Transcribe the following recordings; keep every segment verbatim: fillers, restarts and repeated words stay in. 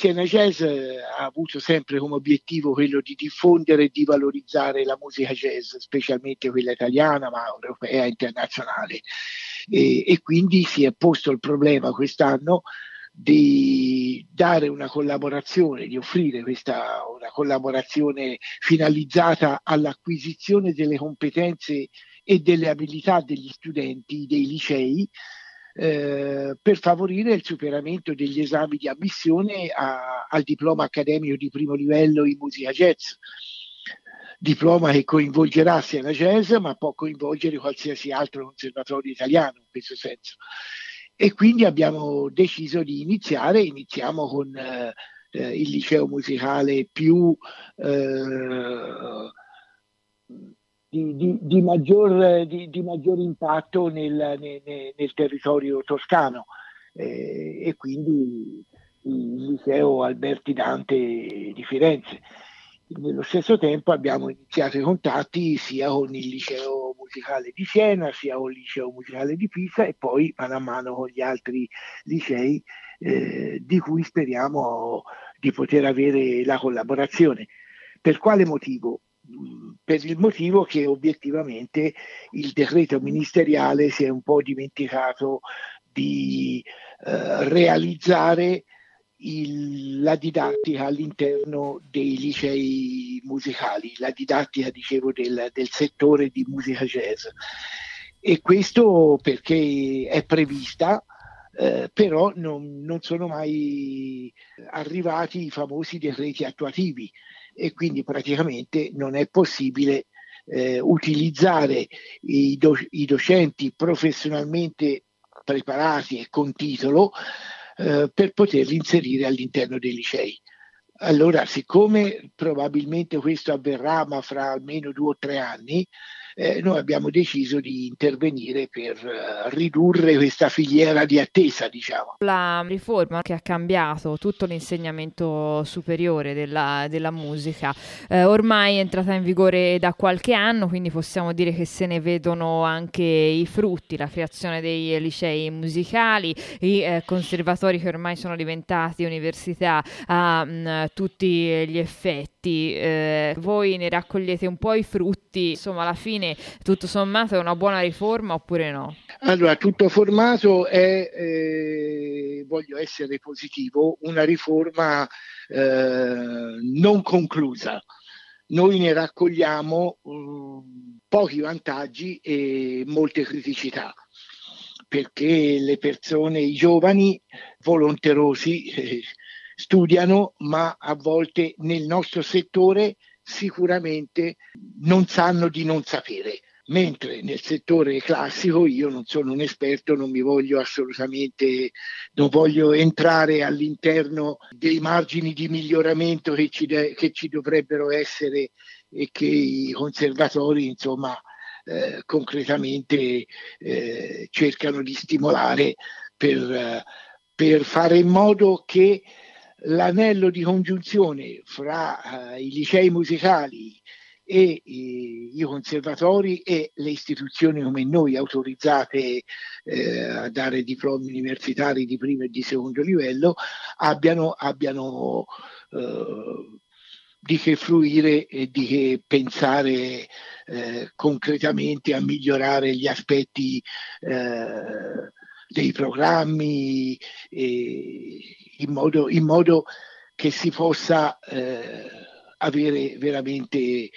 Siena Jazz ha avuto sempre come obiettivo quello di diffondere e di valorizzare la musica jazz, specialmente quella italiana, ma europea e internazionale. E, e quindi si è posto il problema quest'anno di dare una collaborazione, di offrire questa una collaborazione finalizzata all'acquisizione delle competenze e delle abilità degli studenti dei licei, Eh, per favorire il superamento degli esami di ammissione a, al diploma accademico di primo livello in musica jazz, diploma che coinvolgerà Siena Jazz ma può coinvolgere qualsiasi altro conservatorio italiano in questo senso. E quindi abbiamo deciso di iniziare, iniziamo con eh, eh, il liceo musicale più eh, Di, di, di, maggior, di, di maggior impatto nel, nel, nel territorio toscano, eh, e quindi il liceo Alberti Dante di Firenze. Nello stesso tempo abbiamo iniziato i contatti sia con il liceo musicale di Siena, sia con il liceo musicale di Pisa e poi mano a mano con gli altri licei, eh, di cui speriamo di poter avere la collaborazione. Per quale motivo? Per il motivo che obiettivamente il decreto ministeriale si è un po' dimenticato di eh, realizzare il, la didattica all'interno dei licei musicali, la didattica, dicevo, del, del settore di musica jazz. E questo perché è prevista, eh, però non, non sono mai arrivati i famosi decreti attuativi. E quindi praticamente non è possibile eh, utilizzare i, do- i docenti professionalmente preparati e con titolo eh, per poterli inserire all'interno dei licei. Allora, siccome probabilmente questo avverrà ma fra almeno due o tre anni, eh, noi abbiamo deciso di intervenire per uh, ridurre questa filiera di attesa, diciamo. La riforma che ha cambiato tutto l'insegnamento superiore della, della musica eh, ormai è entrata in vigore da qualche anno, quindi possiamo dire che se ne vedono anche i frutti, la creazione dei licei musicali, i eh, conservatori che ormai sono diventati università a mh, tutti gli effetti. Eh, voi ne raccogliete un po' i frutti, insomma alla fine tutto sommato è una buona riforma oppure no? Allora, tutto formato è, eh, voglio essere positivo, una riforma eh, non conclusa. Noi ne raccogliamo um, pochi vantaggi e molte criticità, perché le persone, i giovani volonterosi eh, studiano, ma a volte nel nostro settore sicuramente non sanno di non sapere, mentre nel settore classico io non sono un esperto, non mi voglio assolutamente, non voglio entrare all'interno dei margini di miglioramento che ci, de- che ci dovrebbero essere e che i conservatori, insomma, eh, concretamente eh, cercano di stimolare per, eh, per fare in modo che l'anello di congiunzione fra uh, i licei musicali e i, i conservatori e le istituzioni come noi autorizzate eh, a dare diplomi universitari di primo e di secondo livello abbiano, abbiano eh, di che fruire e di che pensare eh, concretamente a migliorare gli aspetti eh, dei programmi e in modo, in modo che si possa eh, avere veramente eh,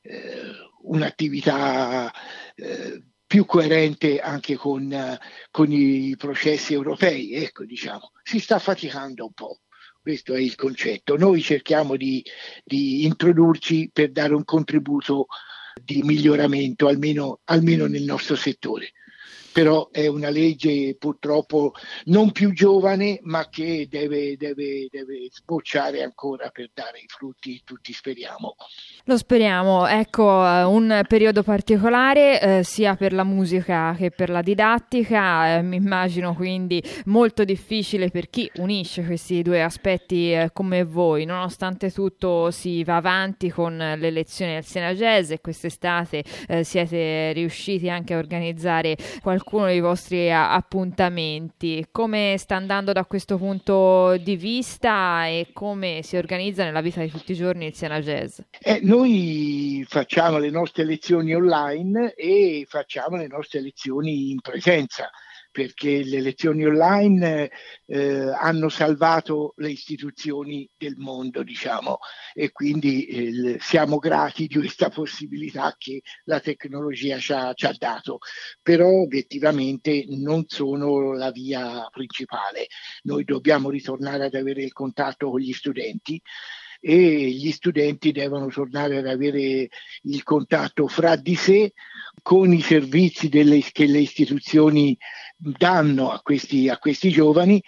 un'attività eh, più coerente anche con, uh, con i processi europei. Ecco, diciamo, si sta faticando un po'. Questo è il concetto. Noi cerchiamo di, di introdurci per dare un contributo di miglioramento, almeno, almeno nel nostro settore. Però è una legge purtroppo non più giovane, ma che deve, deve, deve sbocciare ancora per dare i frutti, tutti speriamo. Lo speriamo. Ecco, un periodo particolare eh, sia per la musica che per la didattica, eh, mi immagino quindi molto difficile per chi unisce questi due aspetti eh, come voi. Nonostante tutto si va avanti con le lezioni al Siena Jazz e quest'estate eh, siete riusciti anche a organizzare qualcosa qualcuno dei vostri a- appuntamenti. Come sta andando da questo punto di vista e come si organizza nella vita di tutti i giorni il Siena Jazz? Eh, noi facciamo le nostre lezioni online e facciamo le nostre lezioni in presenza, perché le lezioni online eh, hanno salvato le istituzioni del mondo, diciamo, e quindi eh, siamo grati di questa possibilità che la tecnologia ci ha, ci ha dato, però obiettivamente non sono la via principale. Noi dobbiamo ritornare ad avere il contatto con gli studenti e gli studenti devono tornare ad avere il contatto fra di sé con i servizi delle, che le istituzioni danno a questi, a questi giovani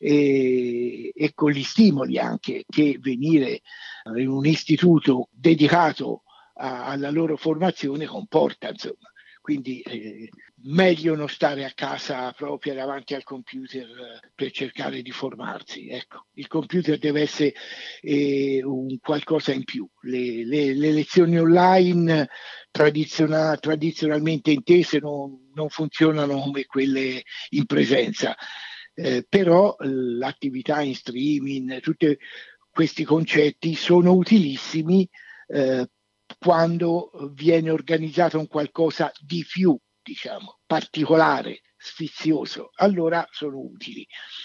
e, e con gli stimoli anche che venire in un istituto dedicato a, alla loro formazione comporta, insomma. Quindi eh, meglio non stare a casa proprio davanti al computer eh, per cercare di formarsi. Ecco, il computer deve essere eh, un qualcosa in più. Le, le, le lezioni online tradiziona- tradizionalmente intese non, non funzionano come quelle in presenza, eh, però l'attività in streaming, tutti questi concetti sono utilissimi eh, quando viene organizzato un qualcosa di più, diciamo, particolare, sfizioso, allora sono utili.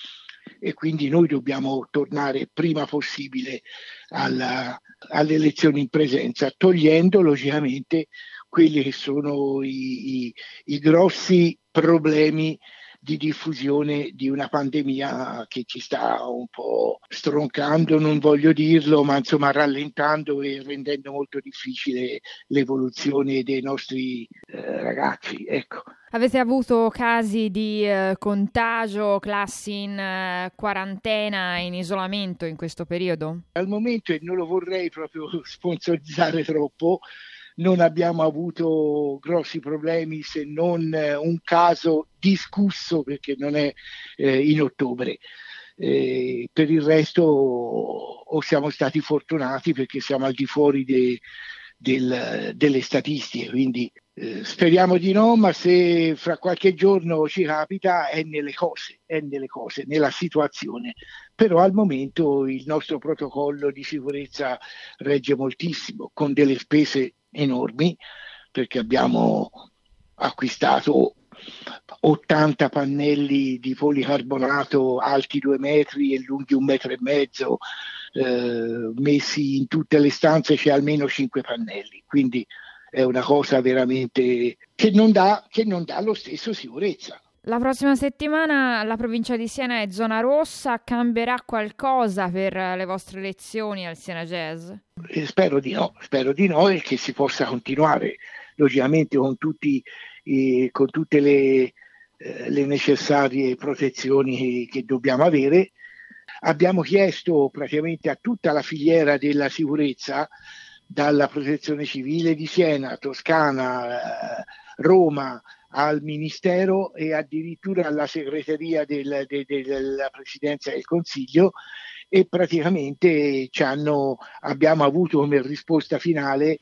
E quindi noi dobbiamo tornare prima possibile alla, alle lezioni in presenza, togliendo logicamente quelli che sono i, i, i grossi problemi di diffusione di una pandemia che ci sta un po' stroncando, non voglio dirlo, ma insomma rallentando e rendendo molto difficile l'evoluzione dei nostri eh, ragazzi. Ecco. Avete avuto casi di eh, contagio, classi in eh, quarantena, in isolamento in questo periodo? Al momento, e non lo vorrei proprio sponsorizzare troppo, non abbiamo avuto grossi problemi se non eh, un caso discusso perché non è eh, in ottobre. Eh, per il resto o siamo stati fortunati perché siamo al di fuori de, del, delle statistiche, quindi eh, speriamo di no, ma se fra qualche giorno ci capita è nelle cose, è nelle cose, nella situazione. Però al momento il nostro protocollo di sicurezza regge moltissimo, con delle spese enormi, perché abbiamo acquistato ottanta pannelli di policarbonato alti due metri e lunghi un metro e mezzo, eh, messi in tutte le stanze c'è almeno cinque pannelli, quindi è una cosa veramente che non dà, che non dà lo stesso sicurezza. La prossima settimana la provincia di Siena è zona rossa, cambierà qualcosa per le vostre lezioni al Siena Jazz? Eh, spero di no, spero di no e che si possa continuare logicamente con, tutti, eh, con tutte le, eh, le necessarie protezioni che, che dobbiamo avere. Abbiamo chiesto praticamente a tutta la filiera della sicurezza, dalla Protezione Civile di Siena, Toscana, eh, Roma, al Ministero e addirittura alla segreteria del, de, de, della Presidenza del Consiglio, e praticamente ci hanno, abbiamo avuto come risposta finale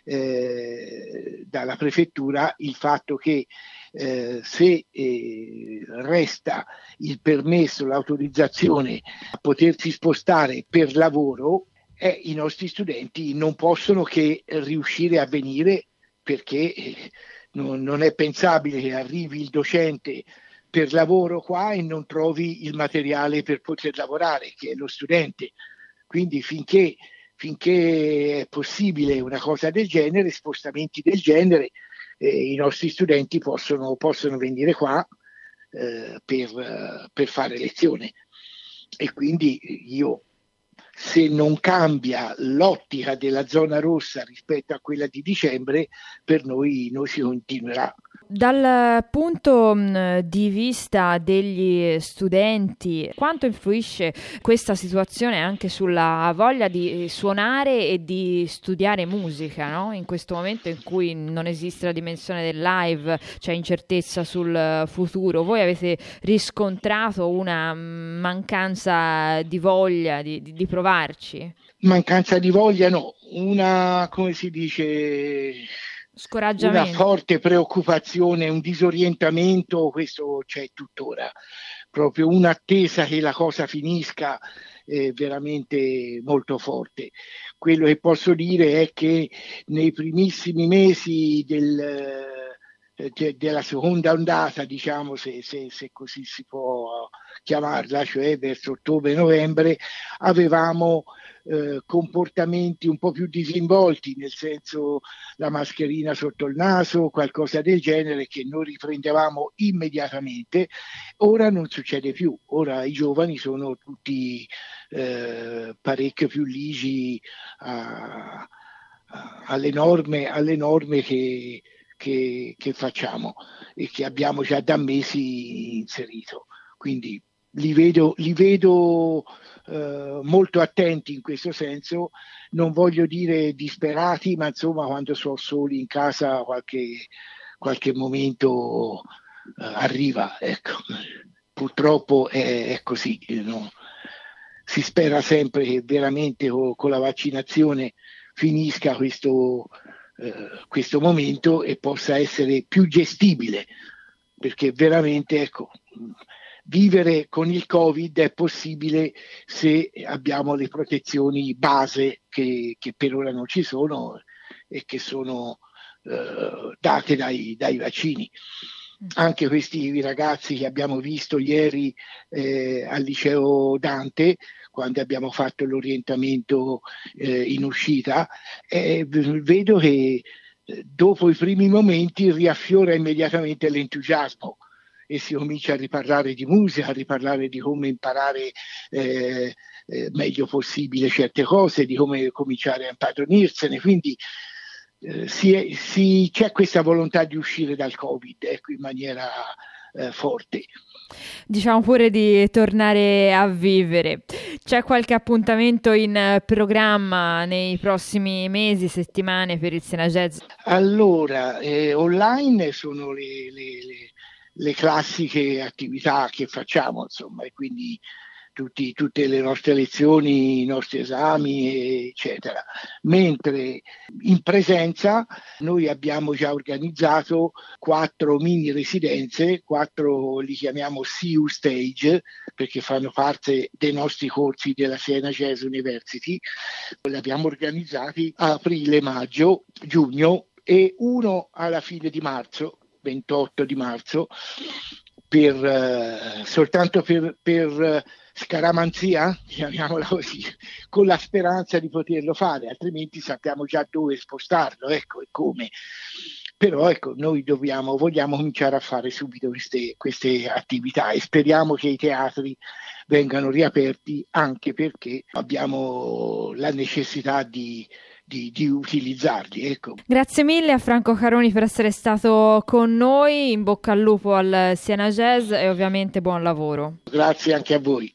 eh, dalla prefettura il fatto che eh, se eh, resta il permesso, l'autorizzazione a potersi spostare per lavoro, eh, i nostri studenti non possono che riuscire a venire, perché eh, non, non è pensabile che arrivi il docente per lavoro qua e non trovi il materiale per poter lavorare, che è lo studente. Quindi finché, finché è possibile una cosa del genere, spostamenti del genere, eh, i nostri studenti possono, possono venire qua eh, per, per fare lezione. E quindi io, se non cambia l'ottica della zona rossa rispetto a quella di dicembre, per noi, noi si continuerà. Dal punto mh, di vista degli studenti, quanto influisce questa situazione anche sulla voglia di suonare e di studiare musica, no? In questo momento in cui non esiste la dimensione del live, c'è incertezza sul futuro, voi avete riscontrato una mancanza di voglia di, di, di provarci? Mancanza di voglia no, una, come si dice, Scoraggiamento. Una forte preoccupazione, un disorientamento, questo c'è tuttora, proprio un'attesa che la cosa finisca eh, veramente molto forte. Quello che posso dire è che nei primissimi mesi del, eh, della seconda ondata, diciamo, se, se, se così si può chiamarla, cioè verso ottobre-novembre, avevamo eh, comportamenti un po' più disinvolti, nel senso la mascherina sotto il naso, qualcosa del genere che noi riprendevamo immediatamente. Ora non succede più, ora i giovani sono tutti eh, parecchio più ligi a, a, alle norme, alle norme che, che, che facciamo e che abbiamo già da mesi inserito. Quindi li vedo, li vedo eh, molto attenti in questo senso, non voglio dire disperati, ma insomma quando sono soli in casa qualche, qualche momento eh, arriva, ecco. Purtroppo è, è così, no? Si spera sempre che veramente con, con la vaccinazione finisca questo, eh, questo momento e possa essere più gestibile, perché veramente, ecco, vivere con il Covid è possibile se abbiamo le protezioni base che, che per ora non ci sono e che sono eh, date dai, dai vaccini. Anche questi ragazzi che abbiamo visto ieri eh, al liceo Dante, quando abbiamo fatto l'orientamento eh, in uscita, eh, vedo che eh, dopo i primi momenti riaffiora immediatamente l'entusiasmo e si comincia a riparlare di musica, a riparlare di come imparare eh, eh, meglio possibile certe cose, di come cominciare a impadronirsene. Quindi eh, si è, si, c'è questa volontà di uscire dal Covid, ecco, in maniera eh, forte. Diciamo pure di tornare a vivere. C'è qualche appuntamento in programma nei prossimi mesi, settimane per il Siena Jazz? Allora, eh, online sono le, le, le le classiche attività che facciamo, insomma, e quindi tutti, tutte le nostre lezioni, i nostri esami, eccetera. Mentre in presenza noi abbiamo già organizzato quattro mini residenze, quattro li chiamiamo C U Stage, perché fanno parte dei nostri corsi della Siena Jazz University. Li abbiamo organizzati a aprile, maggio, giugno e uno alla fine di marzo, ventotto di marzo, per, eh, soltanto per, per scaramanzia, chiamiamola così, con la speranza di poterlo fare, altrimenti sappiamo già dove spostarlo, ecco, e come. Però ecco, noi dobbiamo, vogliamo cominciare a fare subito queste, queste attività e speriamo che i teatri vengano riaperti, anche perché abbiamo la necessità di Di, di utilizzarli, ecco. Grazie mille a Franco Caroni per essere stato con noi, in bocca al lupo al Siena Jazz e ovviamente buon lavoro. Grazie anche a voi.